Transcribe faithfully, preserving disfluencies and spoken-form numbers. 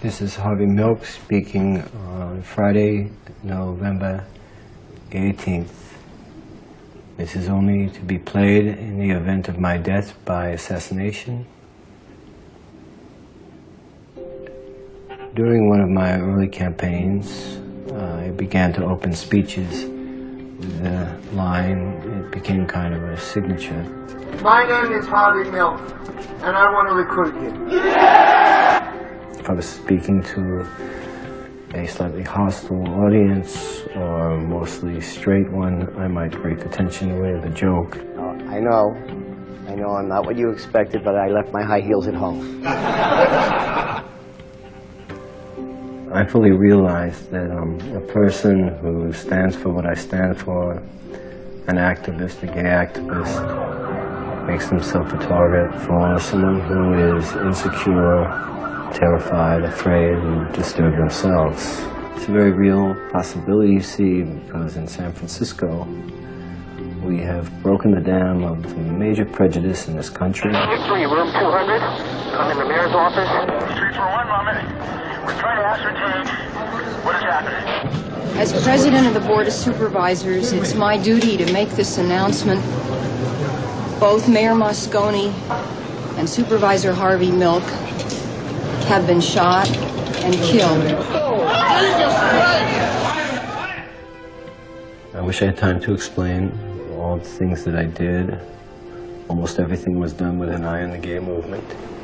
This is Harvey Milk speaking on Friday, November eighteenth. This is only to be played in the event of my death by assassination. During one of my early campaigns, uh, I began to open speeches with the line. It became kind of a signature. My name is Harvey Milk, and I want to recruit you. Yeah! If I was speaking to a slightly hostile audience or a mostly straight one, I might break the tension with a joke. Uh, I know, I know I'm not what you expected, but I left my high heels at home. I fully realize that I'm a person who stands for what I stand for, an activist, a gay activist, makes himself a target for someone who is insecure, terrified, afraid, and disturbed themselves. It's a very real possibility, you see, because in San Francisco, we have broken the dam of the major prejudice in this country. Three, room two hundred. I'm in the mayor's office. Three for one moment. We're trying to ascertain what is happening. As president of the Board of Supervisors, it's my duty to make this announcement. Both Mayor Moscone and Supervisor Harvey Milk have been shot and killed. I wish I had time to explain all the things that I did. Almost everything was done with an eye on the gay movement.